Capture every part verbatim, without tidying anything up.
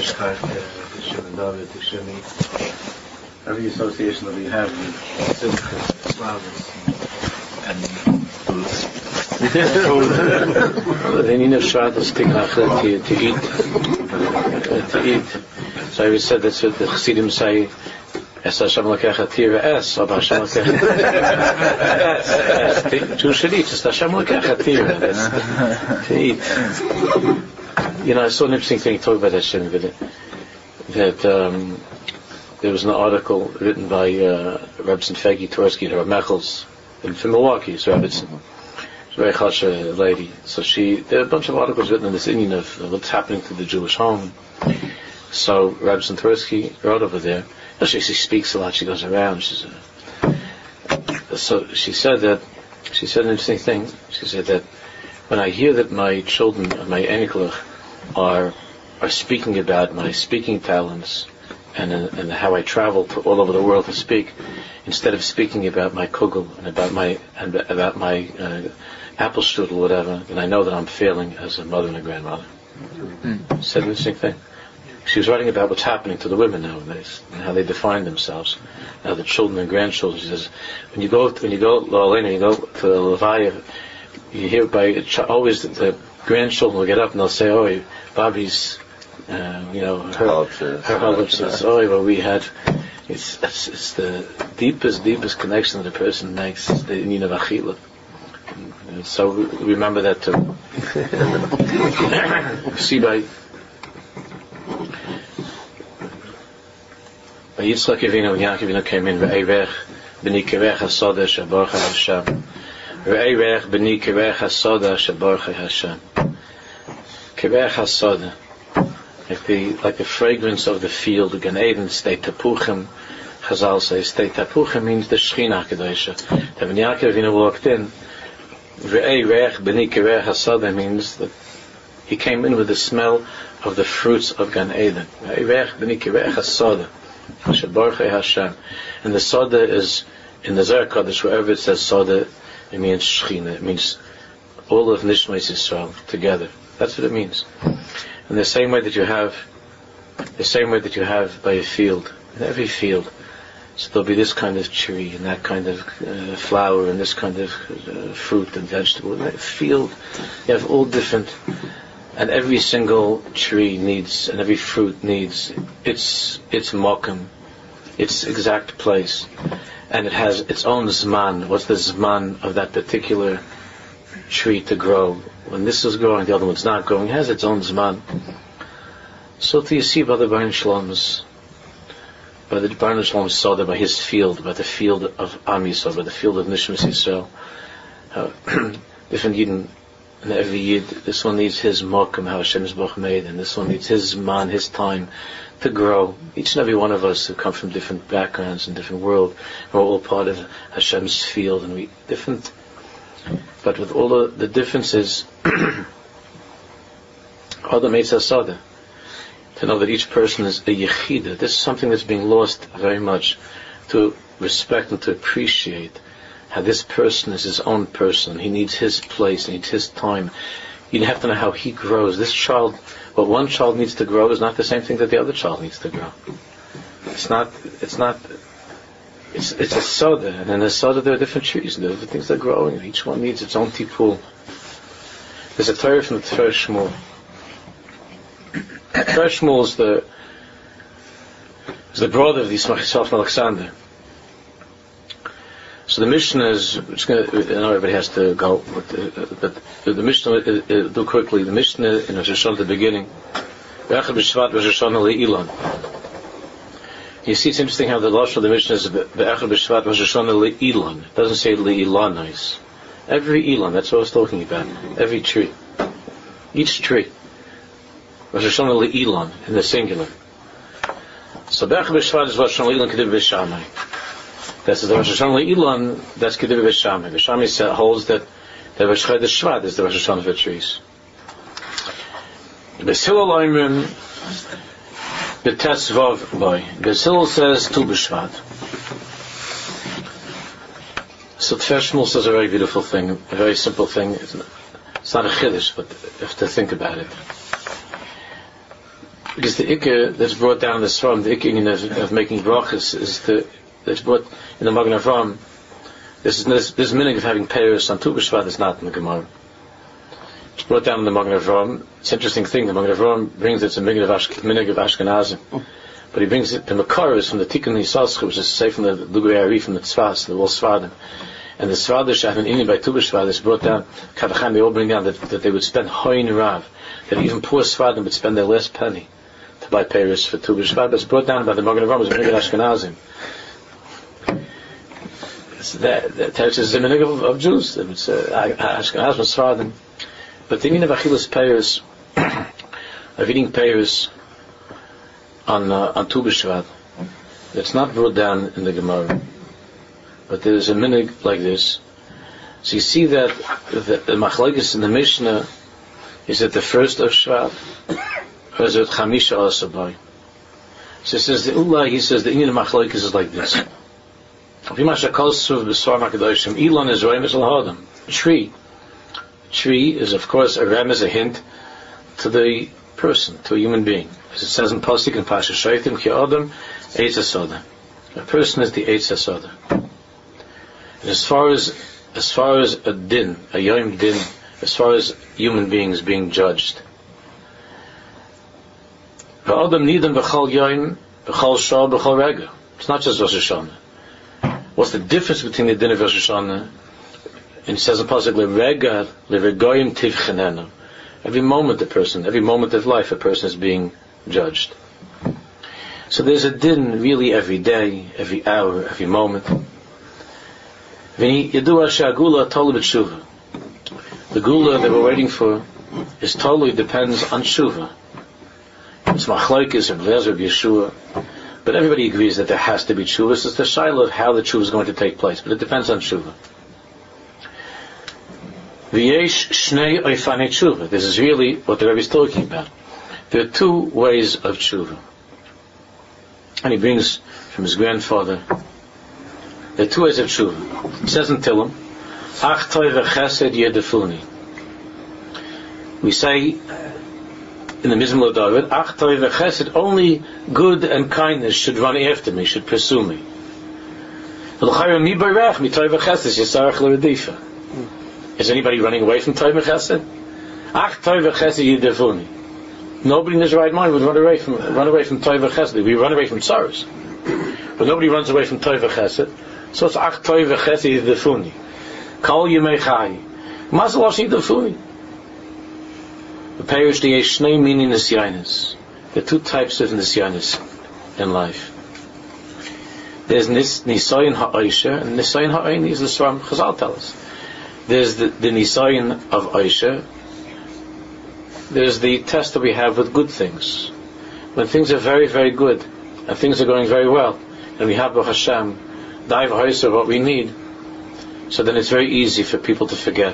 Yiddishkeit, Hashem and David, Hashem, every association that we have with Simchas, Slavas, and they need a shot to stick to eat. To eat. So I always said that's what the Chassidim say. Es Hashem Lokecha Tira Es, or Hashem Lokecha Es. Jews should eat. It's Hashem Lokecha Tira. To eat. You know, I saw an interesting thing talk about Hashem that um, there was an article written by uh, Rebbetzin Fegi Tversky, Rabbi Mechels, from Milwaukee. It's Rebbetzin. She's a very chasha lady. So she, there are a bunch of articles written in this Indian of what's happening to the Jewish home. So Rebbetzin Tversky wrote over there. She, she speaks a lot. She goes around. She's a, so she said that she said an interesting thing. She said that when I hear that my children, my eniklach, are are speaking about my speaking talents and uh, and how I travel to all over the world to speak, instead of speaking about my kugel and about my and about my uh, apple strudel, whatever, then I know that I'm failing as a mother and a grandmother. Mm. Said an interesting thing. She was writing about what's happening to the women nowadays and how they define themselves. Now the children and grandchildren. She says, when you go to, when you go La'olena, you go to the Levaya, you hear by always the, the grandchildren will get up and they'll say, "Oh, Bobby's, uh, you know, her her holiday says, oh, well, we had." It's, it's it's the deepest deepest connection that a person makes. It's the union of achila. So remember that too. See by. By Yitzchak Avinu, when Yaakov Avinu came in, Ve'eirech b'ni kerech hasoda shaborcha Hashem. Ve'eirech b'ni kerech hasoda shaborcha Hashem. Kerech hasoda, like the like the fragrance of the field, the Gan Eden, stay tapuchim. Chazal says, stay tapuchim means the Shechina Kedosha. That when Yaakov Avinu walked in, Ve'eirech b'ni kerech hasoda means that he came in with the smell of the fruits of Gan Eden. Ve'eirech b'ni kerech hasoda. Hashem. And the Soda is in the Zohar Kodesh, wherever it says Soda, it means Shechina. It means all of Nishmas Yisrael together. That's what it means. And the same way that you have, the same way that you have by a field, in every field, so there'll be this kind of tree and that kind of uh, flower and this kind of uh, fruit and vegetable. In that field, you have all different. And every single tree needs, and every fruit needs its its mokum, its exact place, and it has its own zman. What's the zman of that particular tree to grow? When this is growing, the other one's not growing. It has its own zman. So do you see by the Baruch Shalom's, by the Baruch Shalom's Soda, by his field, by the field of Am Yisrael, by the field of Nishmas Yisrael, how different Yidden. And every Yid, this one needs his mokum, how Hashem's Baruch made, and this one needs his man, his time to grow. Each and every one of us who come from different backgrounds and different world, we're all part of Hashem's field, and we different. But with all the, the differences, Adam Eitz HaSoda, to know that each person is a yechida. This is something that's being lost very much. To respect and to appreciate how this person is his own person. He needs his place, he needs his time. You have to know how he grows. This child, what one child needs to grow is not the same thing that the other child needs to grow. It's not, it's not, it's it's a soda, and in a soda there are different trees, there are different things that are growing, and each one needs its own tipul. There's a Torah from the Torah Shmuel. Torah Shmuel is the, is the brother of the Yismach Yisrael from Alexander. So the Mishnah is, it's gonna, I know everybody has to go, but, uh, but the, the Mishnah, uh, uh, do quickly, the Mishnah in Rosh Hashanah at the beginning, Be'echad B'Shvat Rosh Hashanah Le'ilan. You see, it's interesting how the lashon of the Mishnah is Be'echad B'Shvat Rosh Hashanah Le'ilan. It doesn't say Le'ilanais. Every Ilan, that's what I was talking about. Every tree. Each tree. Rosh Hashanah Le'ilan, in the singular. So Be'echad B'Shvat is Rosh Hashanah Le'ilan Kediv B'Shamai. That's the Rosh Hashanah Le'ilan, that's Kediv B'Shamai. B'Shamai holds that the Rosh Chodesh Shvat is the Rosh Hashanah for trees. B'Hillel Oimrim B'Tes Vav Boy. B'Hillel says Tu B'Shvat. So Tfer Shmuel says a very beautiful thing, a very simple thing. It's not, it's not a chiddush, but you have to think about it. Because the ikka that's brought down in the Sfarim, the ikka of, of making brachas is the that's brought in the Magen Avraham. This is this, this meaning of having payers on Tu B'Shvat is not in the Gemara. It's brought down in the Magen Avraham. It's an interesting thing. The Magen Avraham brings it's a minig of, Ashk, minig of Ashkenazim, but he brings it the Makar is from the Tikkun Yisascha, which is say from the Lugay Ari from the Tzfas, the Wol Sfadim. And the Svadish have an Indian by Tu B'Shvat is brought down. Kavachim, they all bring down that, that they would spend Hoin Rav, that even poor Sfadim would spend their last penny to buy payers for Tu B'Shvat. But it's brought down by the Magen Avraham as a minig of Ashkenazim. That, that tells us the minig of, of Jews. It's uh, Ashkenazim, Sfadim. But the meaning of Achilas payers, of eating payers on uh, on Tu B'Shvat, it's not brought down in the Gemara. But there is a minig like this. So you see that the, the machlekes in the Mishnah is it the first of Shvat, or is it Chamisha Asabai? So it says the Ulai, he says the Indian machlekes is like this. Elon is Remes al Tree. Tree is of course a rem, is a hint to the person, to a human being. As it says in Pasuk and Pasha Shaitim, Ki Adam Eitz HaSoda. A person is the Eitz HaSoda. And as far as as far as a din, a yom din, as far as human beings being judged, V'adam nidan b'chal yom, b'chal shah, b'chal rega. It's not just Rosh Hashanah. What's the difference between the din of Rosh Hashanah? And it says in Pasuk, L'rega, l'regoyim tivchenenu. Every moment a person, every moment of life a person is being judged. So there's a din really every day, every hour, every moment. The gula that we're waiting for is totally depends on tshuva. It's machlokes and Eliezer Yeshua, but everybody agrees that there has to be tshuva. It's the shaila of how the tshuva is going to take place, but it depends on tshuva. V'yesh shnei oifanei tshuva. This is really what the Rebbe is talking about. There are two ways of tshuva, and he brings from his grandfather. There are two ways of tshuva. It says in Tillim, Ach toiv v'chesed yedefuni. We say in the Mizmor of David, Ach toiv v'chesed, only good and kindness should run after me, should pursue me. Is anybody running away from toiv v'chesed? Ach toiv v'chesed yedefuni. Nobody in his right mind would run away from run away from toiv v'chesed. We run away from tzaros, but nobody runs away from toiv v'chesed. So it's ach toiv v'chesed yedefuni. Kol yemei chai. Mazal ashi yedefuni. The parish the shnei mini nisyanis. There are two types of nisyanis in life. There's nis nisayin ha'aisha and nisayin ha'aini, is the Sfarim Chazal tell us. There's the, the nisayin of aisha. There's the test that we have with good things. When things are very, very good and things are going very well, and we have Baruch Hashem, dive ha'aisha what we need, so then it's very easy for people to forget.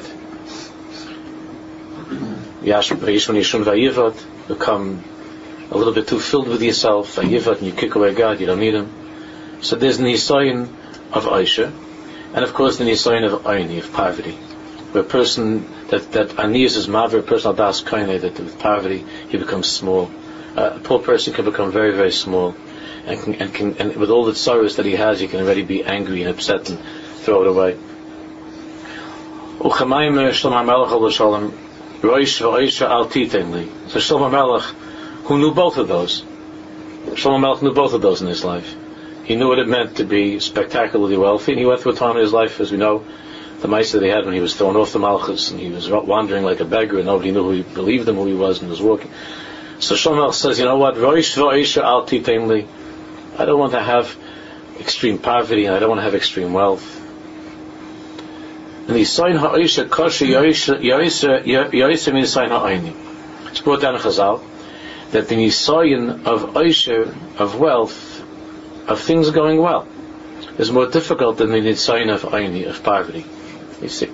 Become a little bit too filled with yourself, vayivat, and you kick away God, you don't need Him. So there's the nisayin of aisha, and of course the nisayin of aini, of poverty, where a person that that aniyas is maver, a person das kaineh, that with poverty he becomes small. Uh, a poor person can become very, very small, and can, and can and with all the sorrows that he has, he can already be angry and upset and throw it away. Uchamayim Shlomo HaMelech Alav Shalom Roish v'Oisha Al Titenli. So Shlomo HaMelech, who knew both of those, Shlomo HaMelech knew both of those in his life. He knew what it meant to be spectacularly wealthy, and he went through a time in his life, as we know, the mice that he had when he was thrown off the Malchus, and he was wandering like a beggar, and nobody knew who he believed him, who he was, and was walking. So Shlomo HaMelech says, you know what, Roish v'Oisha Al Titenli. I don't want to have extreme poverty, and I don't want to have extreme wealth. And the sign ha'isha kosher yaisha yaisha means sign ha'aini. It's brought down in Chazal that the nisayin of aisha, of wealth, of things going well, is more difficult than the nisayin of aini, of poverty. You see.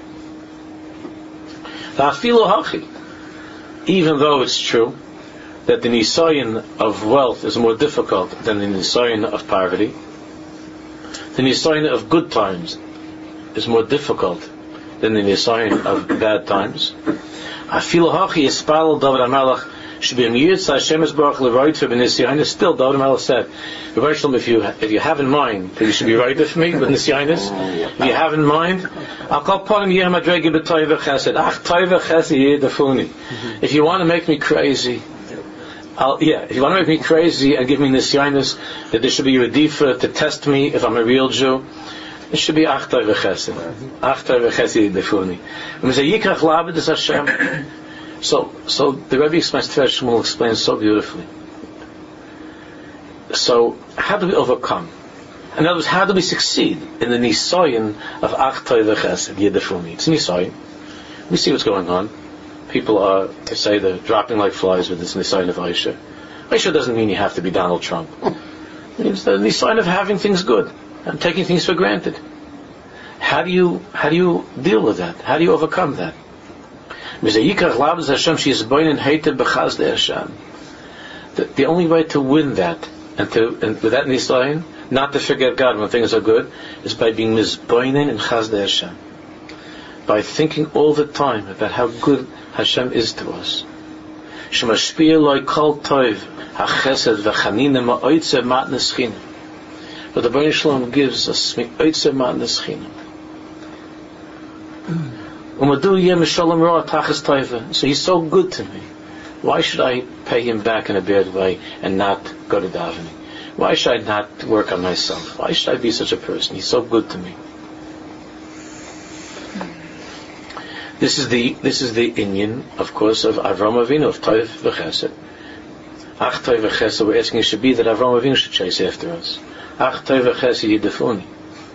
Ha'afilu hachi. Even though it's true that the nisayin of wealth is more difficult than the nisayin of poverty, the nisayin of good times is more difficult than the nisayin of bad times. Afilu hachi yispalel David HaMelech Should be immediate. Hashem is Baruch Leroy to B'Nisyanis. Still, David Melech said, if you if you have in mind that you should be right with me with Nisyanis, if you have in mind, I'll call upon him. Yeh Madrege B'Toiva Chesed. Ach Toiva Chesed Yeh Defuni. If you want to make me crazy, I'll, yeah. If you want to make me crazy and give me Nisyanis, that there should be a redifa to test me if I'm a real Jew. It should be Ach Toiva Chesed. Ach Toiva Chesed Yeh Defuni. When we say Yikrach Labed is Hashem. So, so the Rebbe explains, Tiferes Shmuel explains so beautifully. So, how do we overcome? In other words, how do we succeed in the Nisayon of Ach Toiva Chesed Yeh Defuni? It's Nisayon. We see what's going on. People are, they say, they're dropping like flies with this Nisayon of Aisha. Aisha doesn't mean you have to be Donald Trump. It means the Nisayon of having things good and taking things for granted. How do you, how do you deal with that? How do you overcome that? The, the only way to win that and to and with that nisayon, not to forget God when things are good, is by being mizboinen in Chazdei Hashem, by thinking all the time about how good Hashem is to us. Shemashpia loy kol toiv hachesed v'chanina ma'oitze matnes chinam. But the Baruch Shalom gives us ma'oitze matnes chinam. So he's so good to me. Why should I pay him back in a bad way and not go to davening? Why should I not work on myself? Why should I be such a person? He's so good to me. This is the this is the inyan, of course, of Avram Avinu, of Toiv v'Chesed. Ach Toiv v'Chesed, we're asking it should be that Avram Avinu should chase after us. Ach Toiv v'Chesed Yidefuni.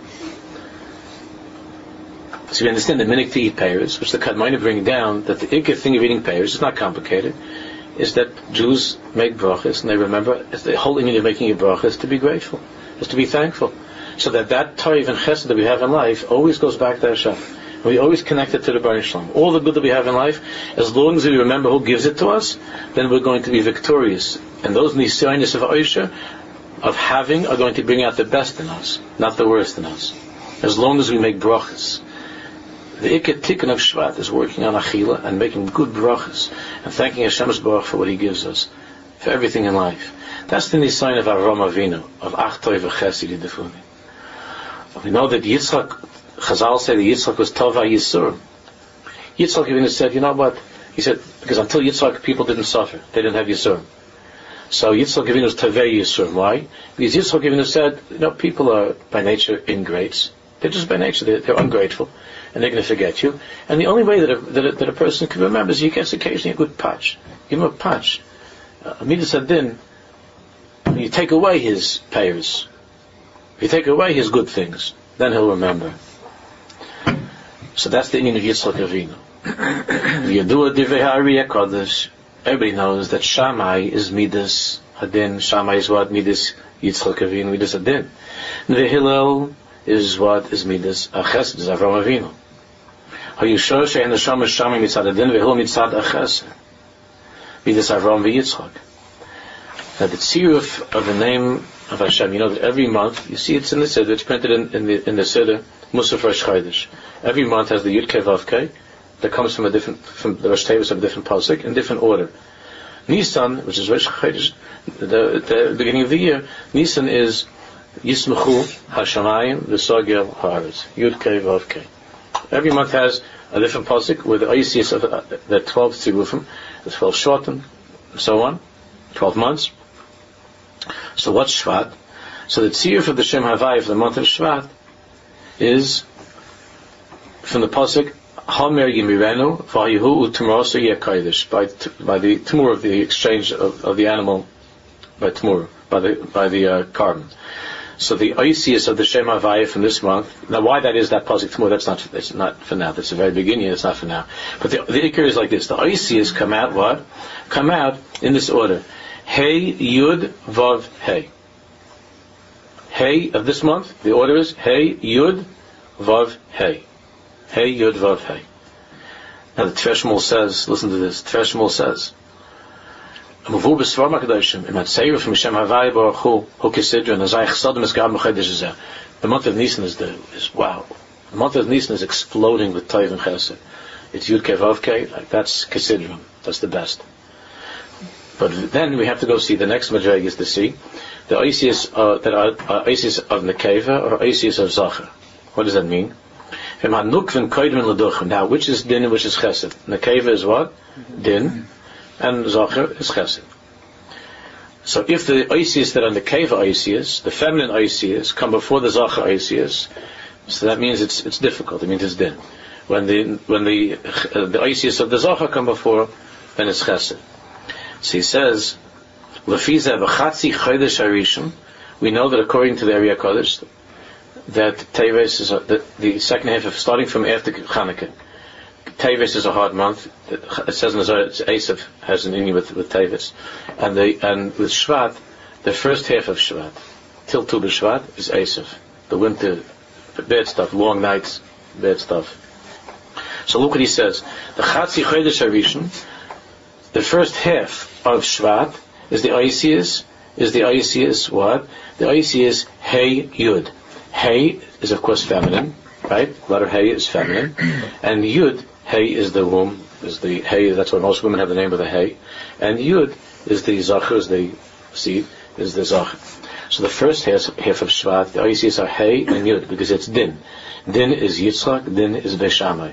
So we understand the minhag to eat pears, which the Kadmainim bring down, that the ikka thing of eating pears is not complicated, is that Jews make brachas, and they remember, the whole inyan of making a bracha is to be grateful, is to be thankful. So that that toiv and chesed that we have in life always goes back to Hashem. And we always connect it to the Baruch Shalom. All the good that we have in life, as long as we remember who gives it to us, then we're going to be victorious. And those nisyonis of Oisha, of having, are going to bring out the best in us, not the worst in us. As long as we make brachas. The Ikket Tikkun of Shvat is working on Achila and making good brachas and thanking Hashem's Baruch for what He gives us, for everything in life. That's the sign of Avram Avinu, of Ach Toiv v'Chesed Yidefuni. We know that Yitzchak, Chazal say that Yitzchak was Tova Yisur. Yitzchak even said, you know what? He said, because until Yitzchak people didn't suffer, they didn't have Yisur. So Yitzchak Avinu was Tavei Yisur. Why? Because Yitzchak Avinu said, you know, people are by nature ingrates. They're just by nature, they're, they're ungrateful. And they're going to forget you. And the only way that a, that a, that a person can remember is he gets occasionally a good patch. Give him a patch. Amidas Adin, you take away his payers. If you take away his good things, then he'll remember. So that's the inyan of Yitzchak Avinu. Everybody knows that Shammai is Midas Adin. Shammai is what? Midas Yitzchak Avinu, Midas Adin. The Hillel is what is Midas Achesed, is Avram Avinu. Hayushor she'en Hashem Shammai mitzad Adin ve'Hillel mitzad Achesed. Midas Avram v'Yitzchak. Now the tziruf of the name of Hashem, you know that every month, you see it's in the Siddur, it's printed in, in the in the Siddur, Musaf Rosh Chodesh. Every month has the Yud Kei Vav Kei that comes from a different, from the Rosh Tevis of a different pasuk in different order. Nisan, which is Rosh Chodesh, the, the beginning of the year, Nisan is Yismechu Hashamayim V'Sogel Haaretz. Yud Kei Vav Kei. Every month has a different pasuk with the Oisius of uh, the twelve tzirufim, the twelve shorten, and so on, twelve months. So what's Shvat? So the tziruf of the Shem Havai for the month of Shvat is from the pasuk Hamer Yimirenu Vayihu U'Tumrasu Yekaidish, by by the Tumur of the exchange of, of the animal by Tumur, by the by the uh, carbon. So the Oisius of the Shem Havaya from this month. Now, why that is that pasuk Tumur? That's not that's not for now. That's the very beginning. It's not for now. But the the Iker is like this: the Oisius come out what? Come out in this order: Hey Yud Vav Hey. Hey of this month. The order is Hey Yud Vav Hey. Hey Yud Vav Hey. Now the Tiferes Shmuel says, listen to this. Tiferes Shmuel says, the month of Nisan is the is wow. The month of Nisan is exploding with Toiv and Chesed. It's Yud Kei Vav Kei, like that's Kesidron. That's the best. But then we have to go see the next madrega to see the oisius uh, that are uh, oisius of nekeva or oisius of zacher. What does that mean? Now, which is din and which is chesed? Nekeva is what? Din, and zacher is chesed. So if the oisius that are nekeva oisius, the feminine oisius, come before the zacher oisius, so that means it's it's difficult. It means it's din. When the when the uh, the oisius of the zacher come before, then it's chesed. So he says, Lefiza v'chatzi chodesh harishon. We know that according to the Ari HaKodesh, that Teves is a, the, the second half of starting from after Chanukah. Teves is a hard month. It says in the Zohar, it's Esav has an union with with Teves, and the and with Shvat, the first half of Shvat till Tu b'Shvat is Esav, the winter, the bad stuff, long nights, bad stuff. So look what he says: the Chatzi chodesh harishon. The first half of Shvat is the Oisius, is the Oisius what? The Oisius Hey Yud. Hey is of course feminine, right? Letter Hey is feminine. And Yud, Hey is the womb, is the Hey, that's why most women have the name of the Hey. And Yud is the Zachar, is the seed, is the Zachar. So the first half, half of Shvat, the Oisius are Hey and Yud, because it's Din. Din is Yitzchak, Din is Beishamai.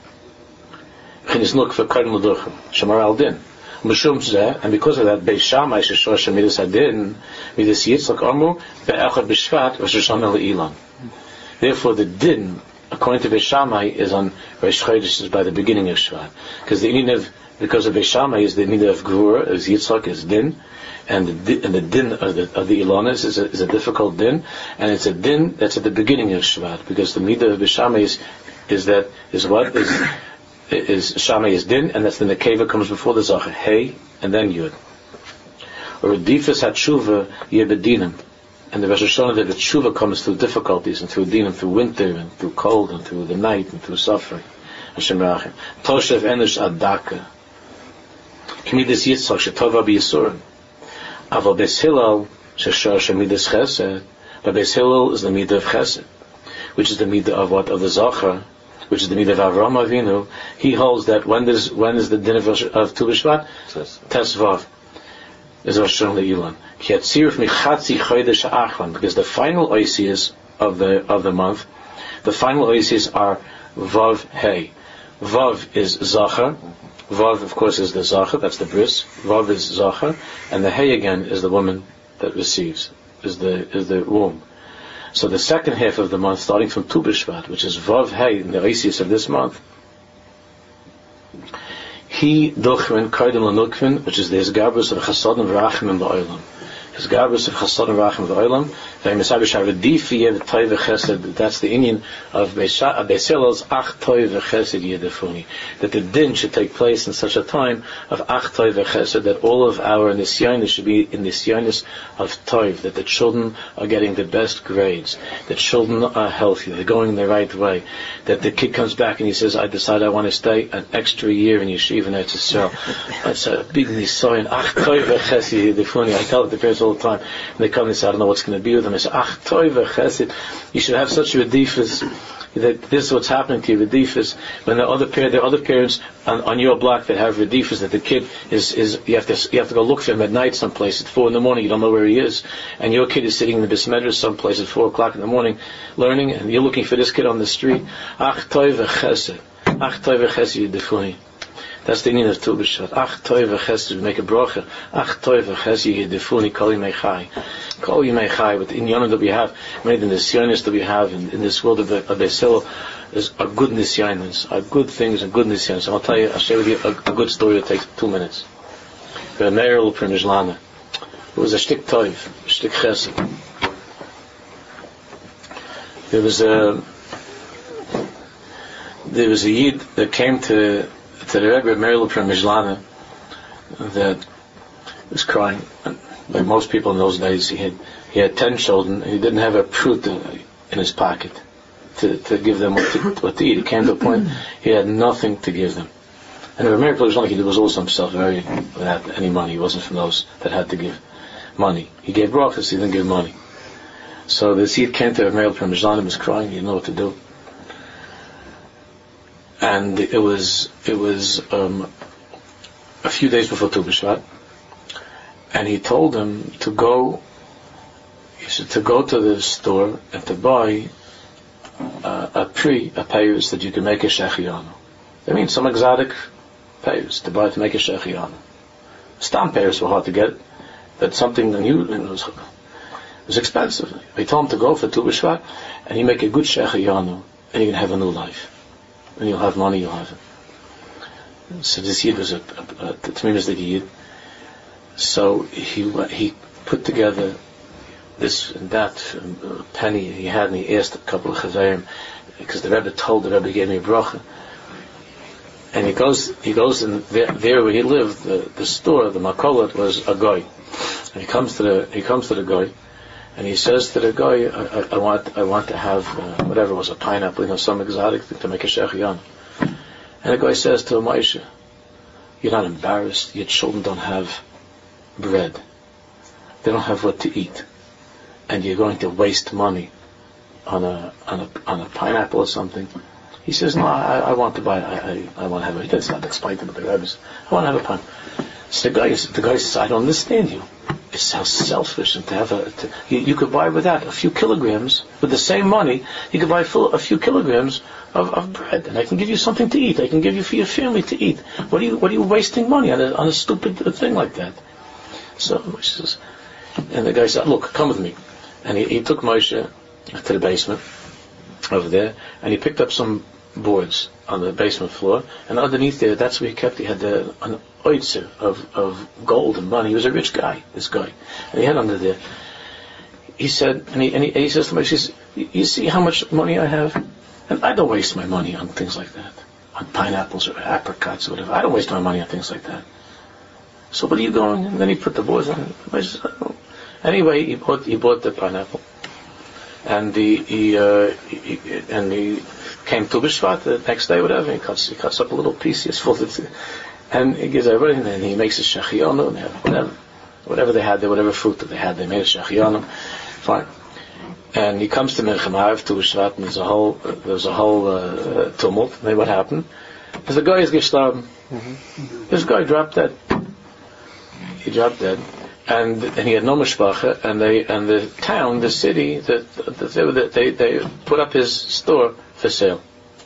Look for Kadmul Duchim, Shamar al Din. And because of that, Beis Shammai Sheshosh Midas Hadin Midas Yitzchak Amu Be'echad B'Shvat V'Shoshana Le'ilan. Therefore, the Din, according to Beis Shammai, is on Rosh Chodesh, is by the beginning of Shvat, because the Indian of because of Beis Shammai is the Nida of Gvura, is Yitzchak, is Din, and the, and the Din of the of the Ilanis is a, is a difficult Din, and it's a Din that's at the beginning of Shvat, because the Nida of Beis Shammai is is that is what is. is Shammai is Din, and that's the Nekeva comes before the Zachar, Hey, and then Yud. Or Difas HaTshuva Yebedinim, and the Rosh Hashanah that the Tshuva comes through difficulties, and through Dinim, through winter, and through cold, and through the night, and through suffering. Hashem Rachim. Toshev Enish Adaka. K'midas Yitzchak Shetova B'Yisurim. Aval Beis Hillel Sheshar Shemidas Chesed. But Beis Hillel is the Midah of Chesed, which is the Midah of what? Of the Zachar, which is the midah of Avraham Avinu. He holds that when does when is the din of, of Tu B'Shvat? Tesvav is Rosh Hashanah Le'ilan. Kiyatziruf michatzi chodesh ha'achlan, because the final oisias of the of the month, the final oisias are Vav Hey. Vav is Zachar. Vav, of course, is the Zachar. That's the bris. Vav is Zachar, and the Hey again is the woman that receives, is the is the womb. So the second half of the month, starting from Tu B'Shvat, which is Vav Hey, in the Oisius of this month, He Dochrin Kaidem Lanukvin, which is the Hisgabrus of Chasadim V'Rachim Ba'olam. Hisgabrus of Chasadim V'Rachim Ba'olam. That's the Indian of Beis Hillel's Ach Toiv V'Chesed Yedefuni, that the din should take place in such a time of Ach Toiv V'Chesed, that all of our nisyanis should be in nisyanis of Toiv, that the children are getting the best grades, that children are healthy, they're going the right way, that the kid comes back and he says, I decide I want to stay an extra year in Yeshiva in Eretz Yisrael. It's a big nisyan, Ach Toiv V'Chesed Yedefuni. I tell the parents all the time, and they come and say, I don't know what's going to be with them. I say, Ach Toiv Chesed. You should have such a redifus that this is what's happening to you. Redifus when the other parent, there are other parents on, on your block that have redifus, that the kid is is you have to you have to go look for him at night someplace at four in the morning. You don't know where he is, and your kid is sitting in the Beis Medrash someplace at four o'clock in the morning learning, and you're looking for this kid on the street. Ach Toiv Chesed. Ach Toiv Chesed Yedefuni. That's the meaning of Tu B'Shvat. Ach Toiv Chesed, make a bracha. Ach Toiv Chesed Yedefuni Kol Yimei Chai. Kol Yimei Chai, with the inyanim that we have, made in the nisyanis that we have in, in this world of, of Beis Hillel, is are good nisyanis, are good things and good nisyanis. I'll tell you, I'll share with you a, a good story that takes two minutes. The Meir Primizlana. It was a shtik Toiv, a shtik Chesed. There was a there was a Yid that came to to the Rebbe Meir Primizlana that was crying. Like most people in those days, he had he had ten children, and he didn't have a prut in his pocket to, to give them what to, what to eat. It came to a point he had nothing to give them. And the American was like he was also himself very without any money. He wasn't from those that had to give money. He gave brachas, he didn't give money. So the seed came to Meir Primizlana and was crying. He didn't know what to do. And it was it was um, a few days before Tu B'Shvat. and he told him to go. He said to go to the store and to buy uh, a pre a payus that you can make a shechianu. I mean, some exotic payus to buy to make a shechianu. Stamp payus were hard to get, but something new it was, it was expensive. He told him to go for Tu B'Shvat, and you make a good shechianu, and you can have a new life, and you'll have money. You'll have it. So this Yid was a, a, a tremendous Yid. So he he put together this and that uh, penny he had, and he asked a couple of Chazayim, because the Rebbe told the Rebbe gave me a bracha. And he goes, he goes in there, there where he lived, the, the store, the makolet was a guy. And he comes to the, he comes to the guy, and he says to the guy, I, I, I want, I want to have uh, whatever it was, a pineapple, you know, some exotic thing to make a shechianu. And the guy says to him, Moshe, you're not embarrassed. Your children don't have bread. They don't have what to eat, and you're going to waste money on a on a on a pineapple or something. He says, no, I, I want to buy, I, I, I want to have it. He does not explain to the rabbis. I want to have a pineapple. So the guy, the guy says, I don't understand you. It's so selfish, and to have a, to, you, you could buy with that a few kilograms, with the same money, you could buy full, a few kilograms of, of bread, and I can give you something to eat. I can give you for your family to eat. What are you, what are you wasting money on a, on a stupid thing like that? So Moshe says, and the guy said, look, come with me. And he, he took Moshe to the basement over there, and he picked up some boards on the basement floor, and underneath there, that's where he kept, he had the, an oitzer of, of gold and money. He was a rich guy, this guy. And he had under there, he said, and he, and he, and he says to Moshe, he says, you see how much money I have? And I don't waste my money on things like that, on pineapples or apricots or whatever. I don't waste my money on things like that. So what are you going? And then he put the boards on it. Anyway, he bought, he bought the pineapple. And he, he, uh, he, and he came to B'Shvat the next day, whatever. He cuts, he cuts up a little piece. He's full of it, and he gives everybody. And then he makes a shechianu, and they have whatever, whatever they had there, whatever fruit that they had, they made a shechianu. Fine. And he comes to Mincha Ma'ariv to B'Shvat, and there's a whole, uh, there's a whole uh, tumult. And then what happened? Because the guy is gestorben. Mm-hmm. This guy dropped dead. He dropped dead. And and he had no mishpacha, and they and the town, the city, the, the, they they put up his store for sale.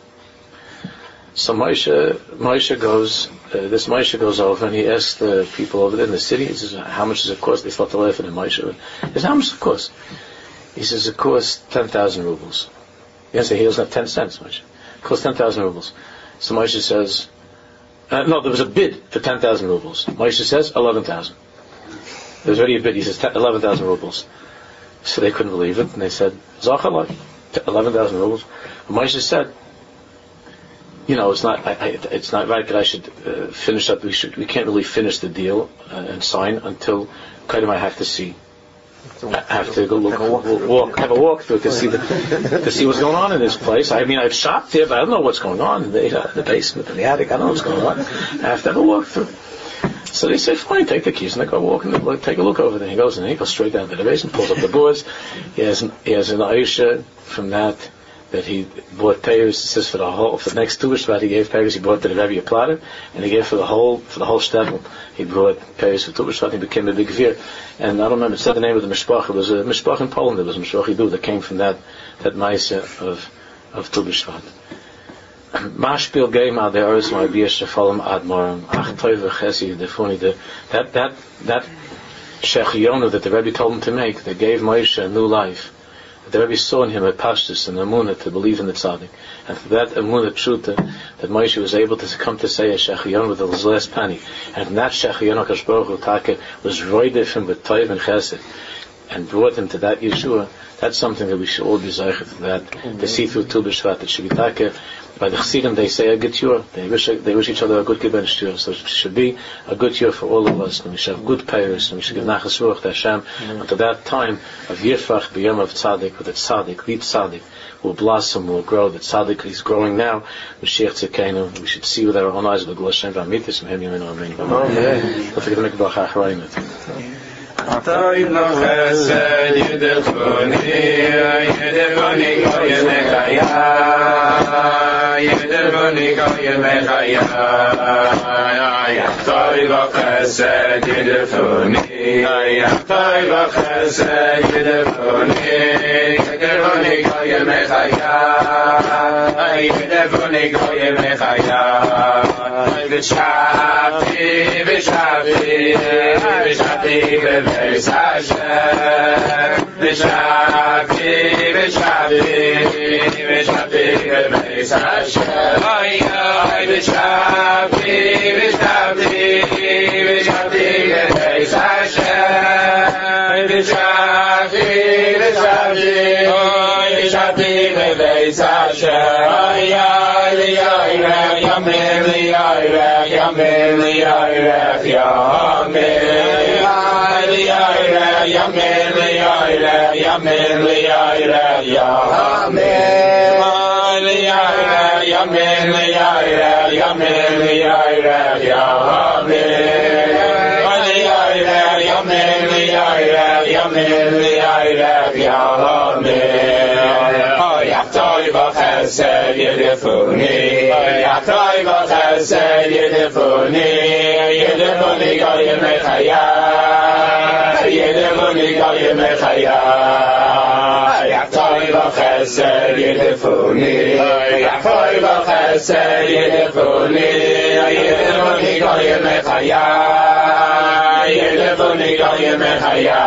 So Moshe Moshe goes, uh, this Moshe goes over and he asks the people over there in the city. He says, "How much does it cost?" They start to laugh at him. Moshe, he says, "How much does it cost?" He says, "It costs ten thousand rubles." He doesn't say he doesn't have ten cents. Moshe, it costs ten thousand rubles. So Moshe says, uh, "No, there was a bid for ten thousand rubles." Moshe says, eleven thousand. There's already a bid. He says eleven thousand rubles. So they couldn't believe it, and they said, "Zachalai, eleven thousand rubles." And Moshe said, "You know, it's not. I, I, it's not right that I should uh, finish up. We should. We can't really finish the deal uh, and sign until Kaidim I have to see. I have to go look, have a walk, walk, have a walk through to see the, to see what's going on in this place. I mean, I've shopped here, but I don't know what's going on in the, uh, the basement, in the attic. I don't know what's going on. I have to have a walk through." So they say, fine, take the keys, and they go walk and take a look over there. He goes and he goes straight down to the basement, pulls up the boards. He has he has an Aisha from that that he bought payers. It says for the whole for the next two weeks, he gave payers. He bought to the Rebbe a platter, and he gave for the whole for the whole shtetl. He brought payers for two weeks. He became a big veer. And I don't remember. It said the name of the mishpach. It was a mishpach in Poland. It was a mishpach Yidu that came from that that ma'aseh of of Tu B'Shvat. Mashpil game ad eres my bias shefalim admorim ach toiv v'chesi defuni the that that that shechionu that the Rebbe told him to make, that gave Moshe a new life. The Rebbe saw in him a pashtus and emunah to believe in the tzaddik, and for that emunah pshuta that Moshe was able to come to say a shechionu with his last penny, and from that shechionu Kadosh Baruch Hu Taka was roidef him with toiv and chesed, and brought him to that Yeshua. That's something that we should all be zeichet for that. Mm-hmm. To see through Tu B'Shvat, it should be taka. By the Chassidim, they say a good year. They wish they wish each other a good Kibbutz shur. So it should be a good year for all of us. And we should have good payers. And we should give nachas ruach to Hashem. Mm-hmm. Until that time of Yirfach b'yom of Tzaddik, with the Tzaddik, the Tzaddik will blossom, will grow. The Tzaddik is growing now. Mashiach Tzidkeinu. We should see with our own eyes the Gol Hashem v'amitis v'hem yamin amen. Don't forget to make a bracha acharayim. Toy no chesed yedefuni, yedefuni koyem echaya, yedefuni koyem echaya. Toy no chesed yedefuni, toy no chesed yedefuni, yedefuni koyem echaya, yedefuni koyem echaya. V'shavti, v'shavti, v'shavti b'beis Hashem. V'shavti, v'shavti, v'shavti b'beis Hashem. V'shavti, v'shavti, v'shavti b'beis Hashem. V'shavti, v'shavti, v'shavti b'beis Hashem. Yamin, Yairach, Yamin, Yairach, Yamin, Yairach, Yamin, Yairach, Yamin, Yairach, Yamin, Yamin, Yairach, Yamin, Yairach, Yamin, Yairach, Yamin, Yairach, Yamin. Toy v'chesed yedefuni, Toy v'chesed yedefuni, yedefuni koyem echaya, yedefuni koyem echaya. Toy v'chesed yedefuni, Toy v'chesed yedefuni, yedefuni koyem echaya, yedefuni koyem echaya.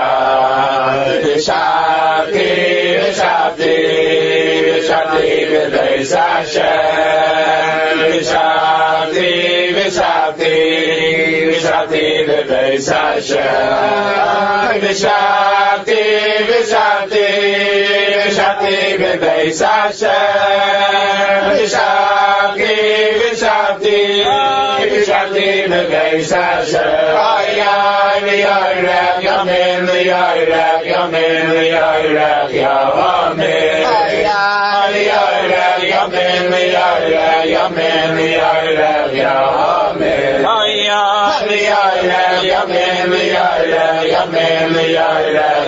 V'shavti, v'shavti, v'shavti b'beis Hashem. V'shavti, v'shavti, v'shavti b'beis Hashem. V'shavti, v'shavti, v'shavti b'beis Hashem. V'shavti, v'shavti, v'shavti b'beis Hashem. Yairach, Yamin, Yairach, Yamin, Yairach, Yamin. Yairach, Yamin, Yairach, Yamin, Yairach, Yamin. Yairach, Yamin, Yairach, Yamin, Yairach,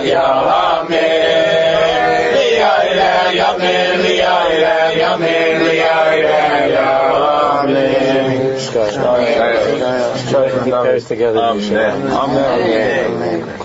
Yamin. Yairach, Yamin, Yairach, Yamin, Yairach, Yamin. Keep those together. Amen. Amen.